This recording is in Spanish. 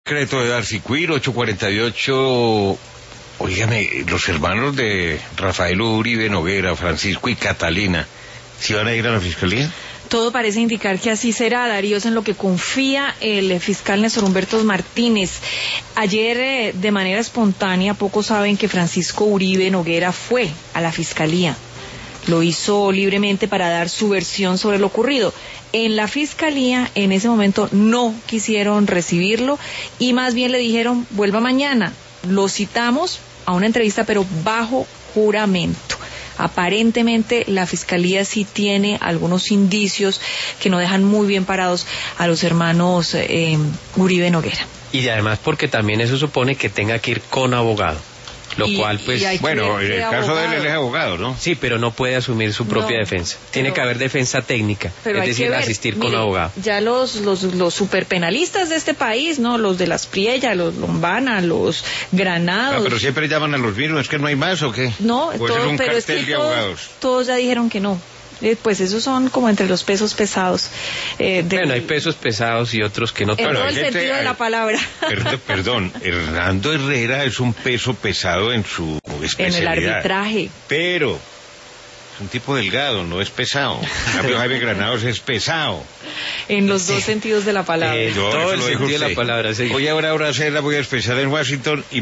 Secreto de Darcicuir, 8:48. Óigame, los hermanos de Rafael Uribe Noguera, Francisco y Catalina, ¿sí van a ir a la fiscalía? Todo parece indicar que así será, Darío, es en lo que confía el fiscal Néstor Humberto Martínez. Ayer, de manera espontánea, pocos saben que Francisco Uribe Noguera fue a la fiscalía. Lo hizo libremente para dar su versión sobre lo ocurrido. En la fiscalía, en ese momento, no quisieron recibirlo y más bien le dijeron, vuelva mañana. Lo citamos a una entrevista, pero bajo juramento. Aparentemente la fiscalía sí tiene algunos indicios que no dejan muy bien parados a los hermanos Uribe Noguera. Y además porque también eso supone que tenga que ir con abogado. Lo cual, pues, bueno, en el caso de él es abogado, ¿no? Sí, pero no puede asumir su propia defensa. Tiene que haber defensa técnica, es decir, asistir con abogado. Ya los superpenalistas de este país, ¿no? Los de las Priella, los Lombana, los Granados. Pero siempre llaman a los mismos, ¿es que no hay más o qué? No, pues todo, es un pero cartel es que de abogados. Todos ya dijeron que no. Pues esos son como entre los pesos pesados. Bueno, hay pesos pesados y otros que no. En todo el sentido de la palabra. Perdón, Hernando Herrera es un peso pesado en su especialidad. En el arbitraje. Pero es un tipo delgado, no es pesado. Jaime Granados es pesado. En los dos sentidos de la palabra. Todo el sentido de la palabra, sí. Voy ahora a hacer la voy a especial en Washington y